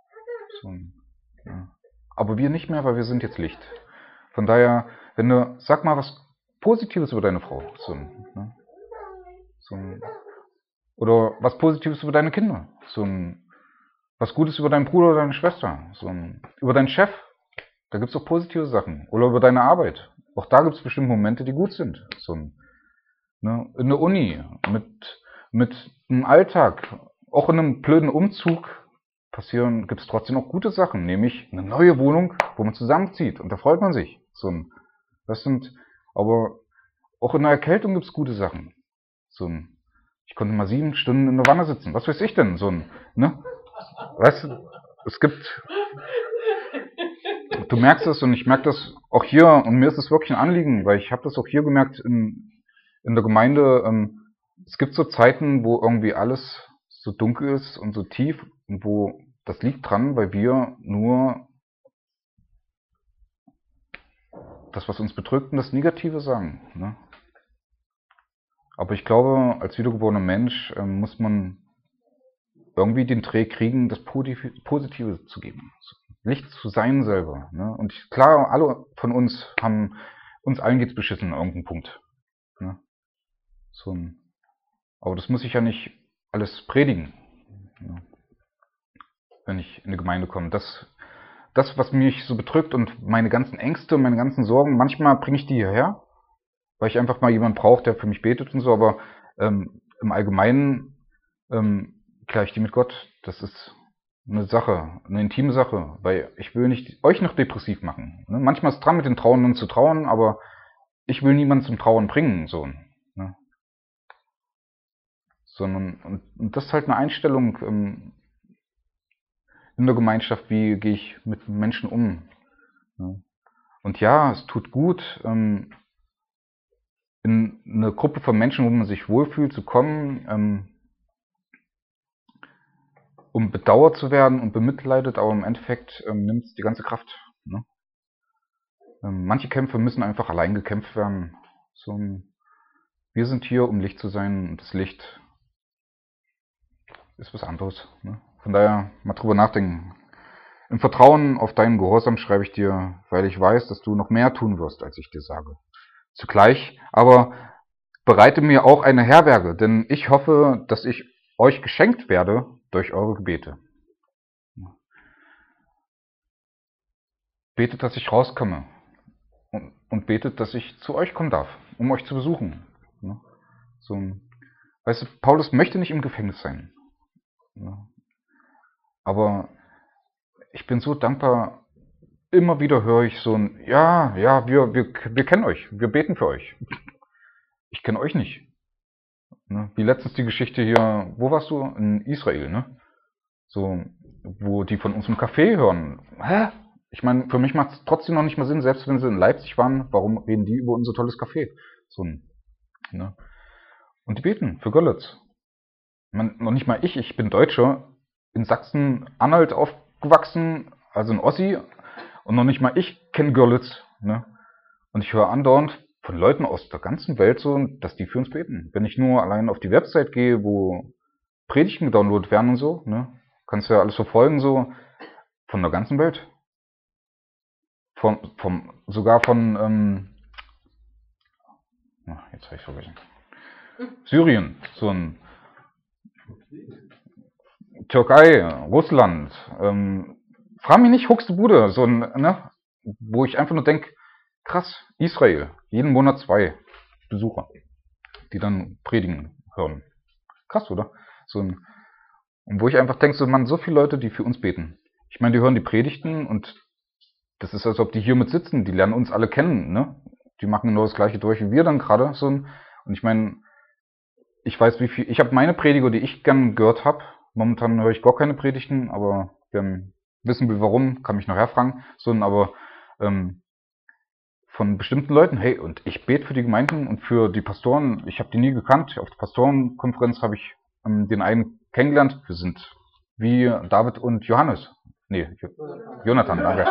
Ja. Aber wir nicht mehr, weil wir sind jetzt Licht. Von daher, sag mal was Positives über deine Frau. Ne? Oder was Positives über deine Kinder. Was Gutes über deinen Bruder oder deine Schwester. Über deinen Chef. Da gibt's auch positive Sachen. Oder über deine Arbeit. Auch da gibt's bestimmte Momente, die gut sind. Ne? In der Uni, mit einem Alltag, auch in einem blöden Umzug gibt's trotzdem auch gute Sachen. Nämlich eine neue Wohnung, wo man zusammenzieht. Und da freut man sich. Aber auch in der Erkältung gibt's gute Sachen. Ich konnte mal 7 Stunden in der Wanne sitzen. Was weiß ich denn? Ne? Weißt du, du merkst es, und ich merke das auch hier, und mir ist es wirklich ein Anliegen, weil ich habe das auch hier gemerkt in der Gemeinde. Es gibt so Zeiten, wo irgendwie alles so dunkel ist und so tief, und wo das liegt dran, weil wir nur das, was uns bedrückt, und das Negative sagen. Ne? Aber ich glaube, als wiedergeborener Mensch muss man irgendwie den Dreh kriegen, das Positive zu geben. Licht zu sein selber. Ne? Und klar, alle von uns uns allen geht's beschissen an irgendeinem Punkt. Ne? Aber das muss ich ja nicht alles predigen, ne? Wenn ich in eine Gemeinde komme. Das, was mich so bedrückt und meine ganzen Ängste, meine ganzen Sorgen, manchmal bringe ich die hierher, weil ich einfach mal jemanden brauche, der für mich betet und so, aber im Allgemeinen kläre ich die mit Gott. Das ist eine Sache, eine intime Sache, weil ich will nicht euch noch depressiv machen. Ne? Manchmal ist es dran, mit den Trauernden zu trauern, aber ich will niemanden zum Trauern bringen, so. Ne? Und das ist halt eine Einstellung in der Gemeinschaft, wie gehe ich mit Menschen um. Ne? Und ja, es tut gut, in eine Gruppe von Menschen, wo man sich wohlfühlt, zu kommen, um bedauert zu werden und bemitleidet, aber im Endeffekt nimmt es die ganze Kraft. Ne? Manche Kämpfe müssen einfach allein gekämpft werden. Wir sind hier, um Licht zu sein, und das Licht ist was anderes. Ne? Von daher mal drüber nachdenken. Im Vertrauen auf deinen Gehorsam schreibe ich dir, weil ich weiß, dass du noch mehr tun wirst, als ich dir sage. Zugleich aber bereite mir auch eine Herberge, denn ich hoffe, dass ich euch geschenkt werde durch eure Gebete. Betet, dass ich rauskomme und betet, dass ich zu euch kommen darf, um euch zu besuchen. Weißt du, Paulus möchte nicht im Gefängnis sein. Aber ich bin so dankbar, immer wieder höre ich so ein, wir kennen euch, wir beten für euch. Ich kenne euch nicht. Wie letztens die Geschichte hier, wo warst du? In Israel, ne? So, wo die von unserem Café hören. Hä? Ich meine, für mich macht es trotzdem noch nicht mal Sinn, selbst wenn sie in Leipzig waren, warum reden die über unser tolles Café? Ne? Und die beten für Görlitz. Noch nicht mal ich bin Deutscher, in Sachsen-Anhalt aufgewachsen, also in Ossi, und noch nicht mal ich kenne Görlitz. Ne? Und ich höre andauernd von Leuten aus der ganzen Welt so, dass die für uns beten. Wenn ich nur allein auf die Website gehe, wo Predigten gedownloadet werden und so, ne, kannst du ja alles verfolgen, so von der ganzen Welt. Sogar von, jetzt habe ich vergessen. Syrien, so ein Türkei, Russland, frag mich nicht, Huxtebude, so ein, ne, wo ich einfach nur denke, krass, Israel, jeden Monat 2 Besucher, die dann predigen hören. Krass, oder? Und wo ich einfach denke, so viele Leute, die für uns beten. Ich meine, die hören die Predigten und das ist, als ob die hier mit sitzen, die lernen uns alle kennen, ne? Die machen genau das Gleiche durch wie wir dann gerade, und ich meine, ich weiß, wie viel, ich habe meine Prediger, die ich gern gehört habe. Momentan höre ich gar keine Predigten, aber wissen will warum, kann mich noch herfragen, aber von bestimmten Leuten, hey, und ich bete für die Gemeinden und für die Pastoren, ich habe die nie gekannt. Auf der Pastorenkonferenz habe ich den einen kennengelernt. Wir sind wie David und Johannes. Nee, Jonathan, danke.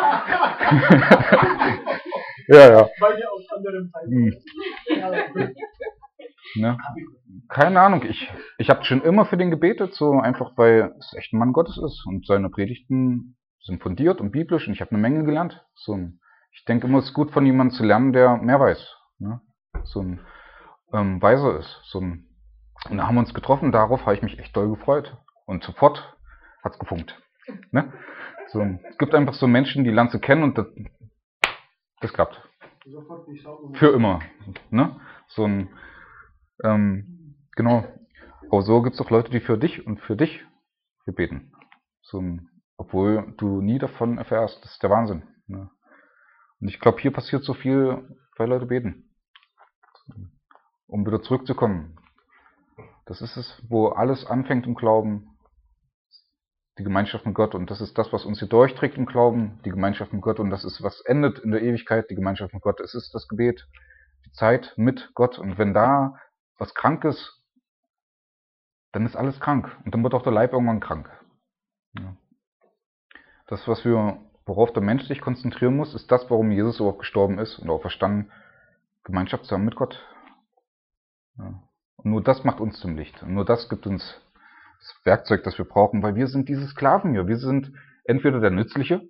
ja. Beide aus anderen Zeiten. Ne? Keine Ahnung, ich habe schon immer für den gebetet, so einfach, weil es echt ein Mann Gottes ist und seine Predigten sind fundiert und biblisch und ich habe eine Menge gelernt. Ich denke immer, es ist gut von jemandem zu lernen, der mehr weiß, ne? Weiser ist. Und da haben wir uns getroffen, darauf habe ich mich echt doll gefreut. Und sofort hat's gefunkt. Ne? Es gibt einfach so Menschen, die lernst du kennen und das klappt. Für immer. Ne? Genau. Aber so gibt es auch Leute, die für dich und für dich beten. Obwohl du nie davon erfährst. Das ist der Wahnsinn. Ne? Und ich glaube, hier passiert so viel, weil Leute beten. Um wieder zurückzukommen. Das ist es, wo alles anfängt im Glauben. Die Gemeinschaft mit Gott. Und das ist das, was uns hier durchträgt im Glauben. Die Gemeinschaft mit Gott. Und das ist, was endet in der Ewigkeit. Die Gemeinschaft mit Gott. Es ist das Gebet. Die Zeit mit Gott. Und wenn da was krank ist, dann ist alles krank. Und dann wird auch der Leib irgendwann krank. Ja. Das, worauf der Mensch sich konzentrieren muss, ist das, warum Jesus überhaupt gestorben ist und auch verstanden, Gemeinschaft zu haben mit Gott. Ja. Und nur das macht uns zum Licht. Und nur das gibt uns das Werkzeug, das wir brauchen, weil wir sind diese Sklaven hier. Wir sind entweder der Nützliche,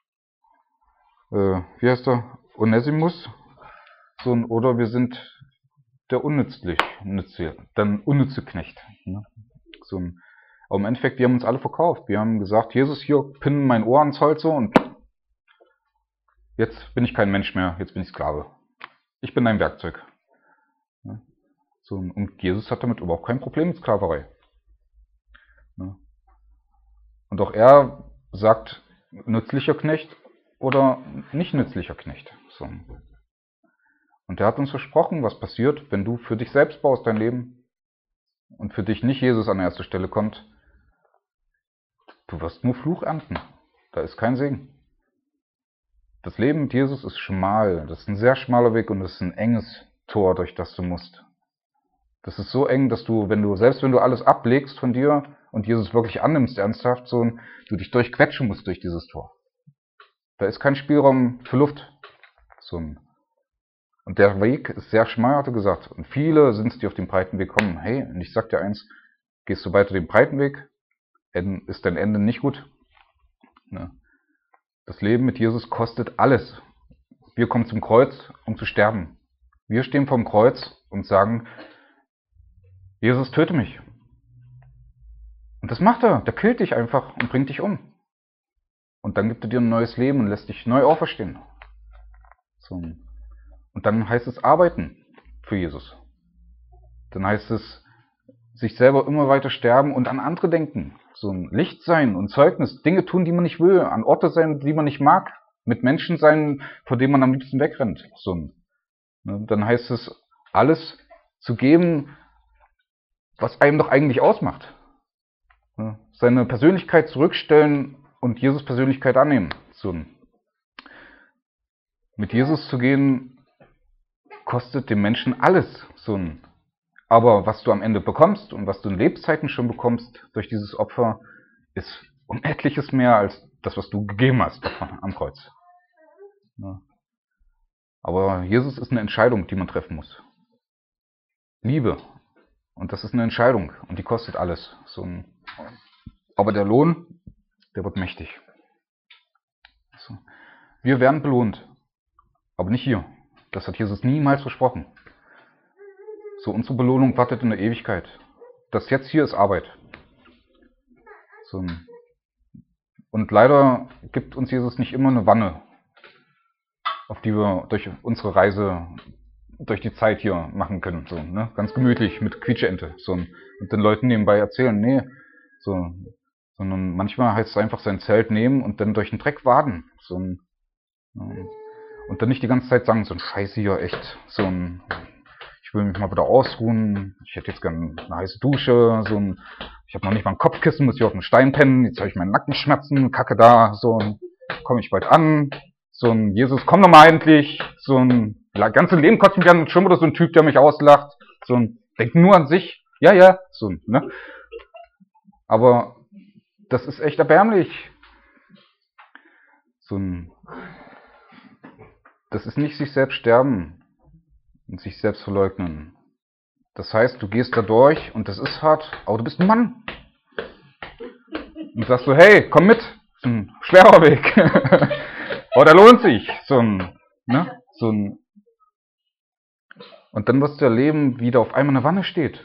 wie heißt er, Onesimus, oder wir sind der unnütze Knecht. Ne? Aber im Endeffekt, wir haben uns alle verkauft. Wir haben gesagt, Jesus, hier, pin mein Ohr ans Holz und jetzt bin ich kein Mensch mehr, jetzt bin ich Sklave. Ich bin dein Werkzeug. So, und Jesus hat damit überhaupt kein Problem mit Sklaverei. Ne? Und auch er sagt, nützlicher Knecht oder nicht nützlicher Knecht. So. Und er hat uns versprochen, was passiert, wenn du für dich selbst baust dein Leben und für dich nicht Jesus an erste Stelle kommt. Du wirst nur Fluch ernten. Da ist kein Segen. Das Leben mit Jesus ist schmal. Das ist ein sehr schmaler Weg und es ist ein enges Tor, durch das du musst. Das ist so eng, dass du, selbst wenn du alles ablegst von dir und Jesus wirklich annimmst, ernsthaft, so, du dich durchquetschen musst durch dieses Tor. Da ist kein Spielraum für Luft. So. Und der Weg ist sehr schmal, hat er gesagt. Und viele sind es, die auf den breiten Weg kommen. Hey, und ich sag dir eins, gehst du weiter den breiten Weg, ist dein Ende nicht gut. Ne? Das Leben mit Jesus kostet alles. Wir kommen zum Kreuz, um zu sterben. Wir stehen vorm Kreuz und sagen, Jesus, töte mich. Und das macht er. Der killt dich einfach und bringt dich um. Und dann gibt er dir ein neues Leben und lässt dich neu auferstehen. So. Und dann heißt es arbeiten für Jesus. Dann heißt es sich selber immer weiter sterben und an andere denken. So ein Licht sein und Zeugnis. Dinge tun, die man nicht will. An Orte sein, die man nicht mag. Mit Menschen sein, vor denen man am liebsten wegrennt. So. Dann heißt es, alles zu geben, was einem doch eigentlich ausmacht. Seine Persönlichkeit zurückstellen und Jesus' Persönlichkeit annehmen. So. Mit Jesus zu gehen, kostet dem Menschen alles. So. Aber was du am Ende bekommst und was du in Lebzeiten schon bekommst durch dieses Opfer, ist um etliches mehr als das, was du gegeben hast am Kreuz. Aber Jesus ist eine Entscheidung, die man treffen muss. Liebe. Und das ist eine Entscheidung und die kostet alles. Aber der Lohn, der wird mächtig. Wir werden belohnt, aber nicht hier. Das hat Jesus niemals versprochen. So, unsere Belohnung wartet in der Ewigkeit. Das jetzt hier ist Arbeit. So. Und leider gibt uns Jesus nicht immer eine Wanne, auf die wir durch unsere Reise, durch die Zeit hier machen können. So, ne? Ganz gemütlich mit Quietscheente. So, und den Leuten nebenbei erzählen. Nee, so. Sondern manchmal heißt es einfach sein Zelt nehmen und dann durch den Dreck waden. So, und dann nicht die ganze Zeit sagen, so ein Scheiße hier, echt. Ich will mich mal wieder ausruhen. Ich hätte jetzt gerne eine heiße Dusche. Ich habe noch nicht mal ein Kopfkissen, muss hier auf dem Stein pennen. Jetzt habe ich meinen Nackenschmerzen, Kacke da. Komme ich bald an. Jesus, komm doch mal endlich. Ganze Leben kotzt mich an und schon wieder so ein Typ, der mich auslacht. Denkt nur an sich. Ja. Ne? Aber das ist echt erbärmlich. Das ist nicht sich selbst sterben und sich selbst verleugnen. Das heißt, du gehst da durch und das ist hart, aber du bist ein Mann. Und sagst so, hey, komm mit, ist ein schwerer Weg. Aber der lohnt sich. Und dann wirst du erleben, wie da auf einmal eine Wanne steht.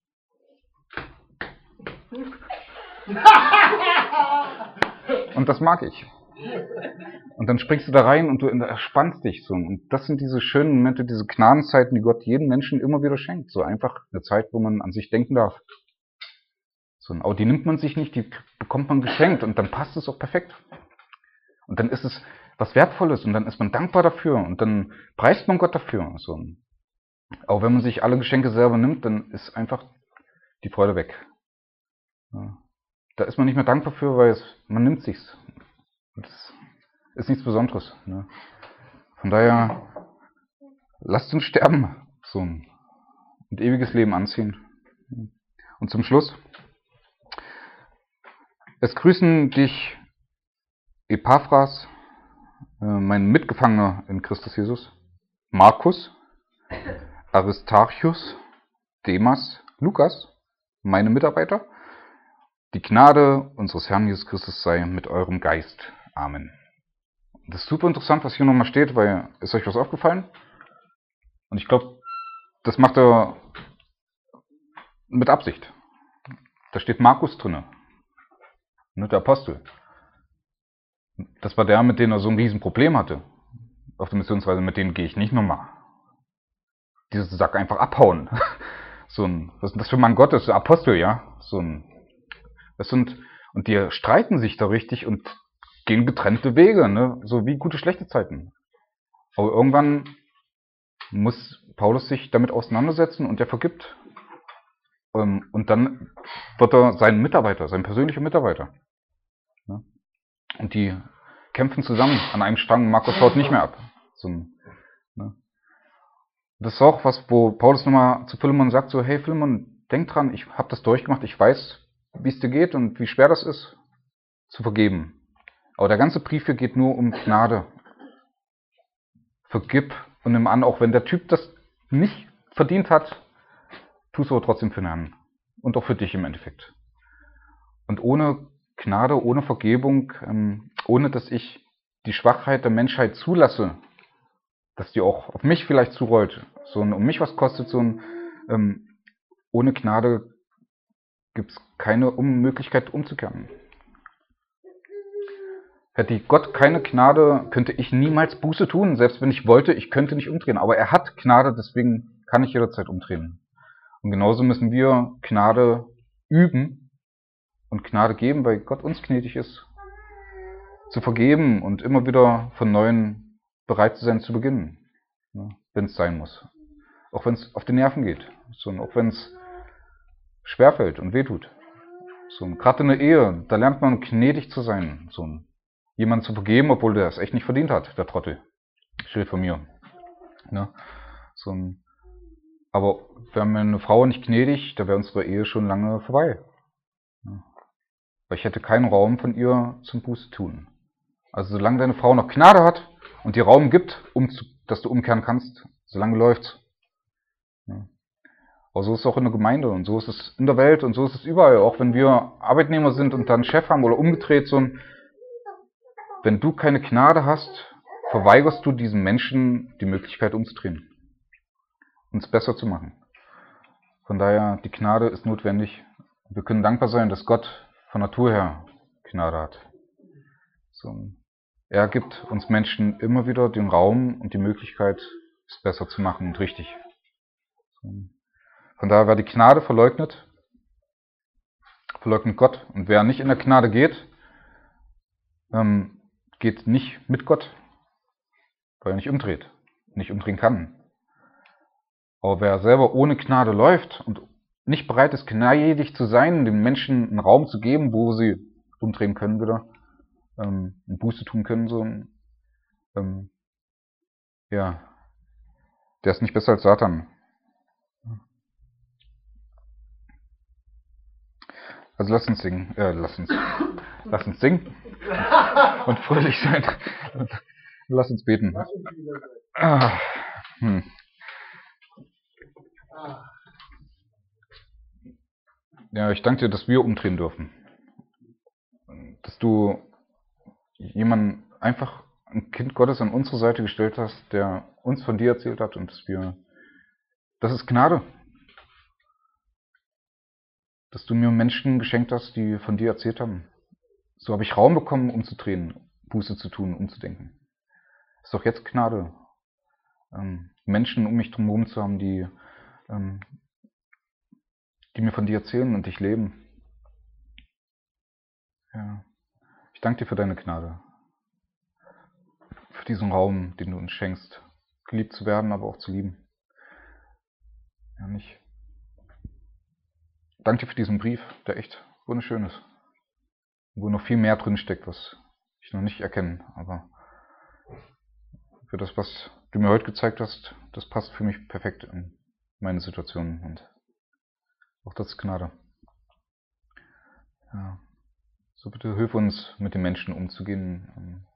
Und das mag ich. Und dann springst du da rein und du entspannst dich. Und das sind diese schönen Momente, diese Gnadenzeiten, die Gott jedem Menschen immer wieder schenkt. So einfach eine Zeit, wo man an sich denken darf. Aber die nimmt man sich nicht, die bekommt man geschenkt und dann passt es auch perfekt. Und dann ist es was Wertvolles und dann ist man dankbar dafür und dann preist man Gott dafür. Auch wenn man sich alle Geschenke selber nimmt, dann ist einfach die Freude weg. Ja. Da ist man nicht mehr dankbar für, weil man nimmt sich's. Das ist nichts Besonderes. Ne? Von daher, lasst uns sterben. Und ewiges Leben anziehen. Und zum Schluss, es grüßen dich Epaphras, mein Mitgefangener in Christus Jesus, Markus, Aristarchus, Demas, Lukas, meine Mitarbeiter. Die Gnade unseres Herrn Jesus Christus sei mit eurem Geist. Amen. Das ist super interessant, was hier nochmal steht, weil ist euch was aufgefallen? Und ich glaube, das macht er mit Absicht. Da steht Markus drinne, der Apostel. Das war der, mit dem er so ein Riesenproblem hatte. Auf der Missionsreise, mit dem gehe ich nicht nochmal. Dieses Sack einfach abhauen. was ist das für ein Mann Gottes, Apostel, ja? Und die streiten sich da richtig und gehen getrennte Wege, ne? So wie gute, schlechte Zeiten. Aber irgendwann muss Paulus sich damit auseinandersetzen und er vergibt. Und dann wird er sein Mitarbeiter, sein persönlicher Mitarbeiter. Ne? Und die kämpfen zusammen an einem Strang. Markus haut nicht mehr ab. Ne? Das ist auch was, wo Paulus nochmal zu Philemon sagt, so, hey Philemon, denk dran, ich habe das durchgemacht, ich weiß, wie es dir geht und wie schwer das ist, zu vergeben. Aber der ganze Brief hier geht nur um Gnade. Vergib und nimm an, auch wenn der Typ das nicht verdient hat, tu es aber trotzdem für den Herrn. Und auch für dich im Endeffekt. Und ohne Gnade, ohne Vergebung, ohne dass ich die Schwachheit der Menschheit zulasse, dass die auch auf mich vielleicht zurollt, um mich was kostet, ohne Gnade gibt es keine Möglichkeit umzukehren. Hätte Gott keine Gnade, könnte ich niemals Buße tun. Selbst wenn ich wollte, ich könnte nicht umdrehen. Aber er hat Gnade, deswegen kann ich jederzeit umdrehen. Und genauso müssen wir Gnade üben und Gnade geben, weil Gott uns gnädig ist, zu vergeben und immer wieder von Neuem bereit zu sein, zu beginnen, wenn es sein muss. Auch wenn es auf die Nerven geht, auch wenn es schwerfällt und wehtut. Gerade in der Ehe, da lernt man gnädig zu sein, jemanden zu vergeben, obwohl der es echt nicht verdient hat, der Trottel. Steht von mir. Ne? Aber wäre meine Frau nicht gnädig, da wäre unsere Ehe schon lange vorbei. Ne? Weil ich hätte keinen Raum von ihr zum Buße tun. Also solange deine Frau noch Gnade hat und dir Raum gibt, dass du umkehren kannst, solange läuft's. Ja. Aber so ist es auch in der Gemeinde und so ist es in der Welt und so ist es überall. Auch wenn wir Arbeitnehmer sind und dann einen Chef haben oder umgedreht, wenn du keine Gnade hast, verweigerst du diesem Menschen die Möglichkeit umzudrehen. Uns besser zu machen. Von daher, die Gnade ist notwendig. Wir können dankbar sein, dass Gott von Natur her Gnade hat. Er gibt uns Menschen immer wieder den Raum und die Möglichkeit, es besser zu machen und richtig. Von daher, wer die Gnade verleugnet, verleugnet Gott. Und wer nicht in der Gnade geht, geht nicht mit Gott, weil er nicht umdreht, nicht umdrehen kann. Aber wer selber ohne Gnade läuft und nicht bereit ist, gnädig zu sein, den Menschen einen Raum zu geben, wo sie umdrehen können wieder, und Buße tun können, der ist nicht besser als Satan. Also lass uns singen und fröhlich sein. Lass uns beten. Ja, ich danke dir, dass wir umdrehen dürfen. Dass du jemanden einfach, ein Kind Gottes an unsere Seite gestellt hast, der uns von dir erzählt hat und das ist Gnade. Dass du mir Menschen geschenkt hast, die von dir erzählt haben. So habe ich Raum bekommen, umzudrehen, Buße zu tun, umzudenken. Das ist doch jetzt Gnade. Menschen um mich drumherum zu haben, die mir von dir erzählen und dich leben. Ja. Ich danke dir für deine Gnade. Für diesen Raum, den du uns schenkst, geliebt zu werden, aber auch zu lieben. Ja, nicht. Danke dir für diesen Brief, der echt wunderschön ist. Wo noch viel mehr drin steckt, was ich noch nicht erkenne. Aber für das, was du mir heute gezeigt hast, das passt für mich perfekt in meine Situation. Und auch das ist Gnade. Ja. So bitte hilf uns, mit den Menschen umzugehen,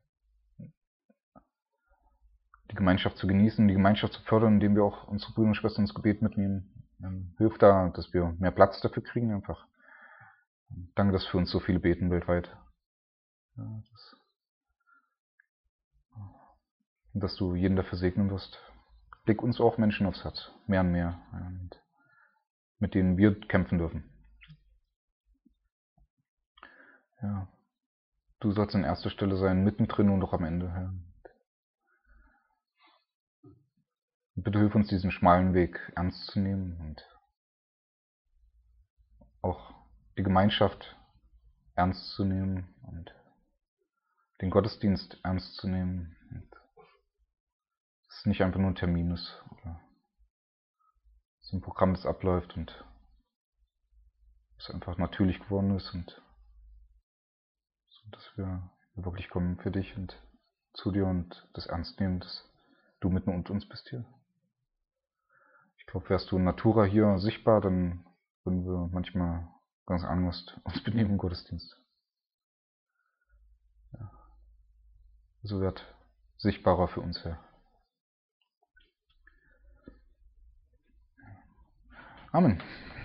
die Gemeinschaft zu genießen, die Gemeinschaft zu fördern, indem wir auch unsere Brüder und Schwestern ins Gebet mitnehmen. Hilf da, dass wir mehr Platz dafür kriegen einfach. Danke, dass für uns so viele beten weltweit. Ja, und dass du jeden dafür segnen wirst. Leg uns auch Menschen aufs Herz, mehr und mehr, mit denen wir kämpfen dürfen. Ja. Du sollst an erster Stelle sein, mittendrin und auch am Ende. Ja. Bitte hilf uns, diesen schmalen Weg ernst zu nehmen und auch die Gemeinschaft ernst zu nehmen und den Gottesdienst ernst zu nehmen. Und dass es nicht einfach nur ein Termin ist oder so ein Programm, das abläuft und es einfach natürlich geworden ist und so, dass wir wirklich kommen für dich und zu dir und das ernst nehmen, dass du mitten unter uns bist hier. Ich glaube, wärst du in Natura hier sichtbar, dann würden wir manchmal ganz anders uns benehmen im Gottesdienst. Ja. So wird sichtbarer für uns, Herr. Amen.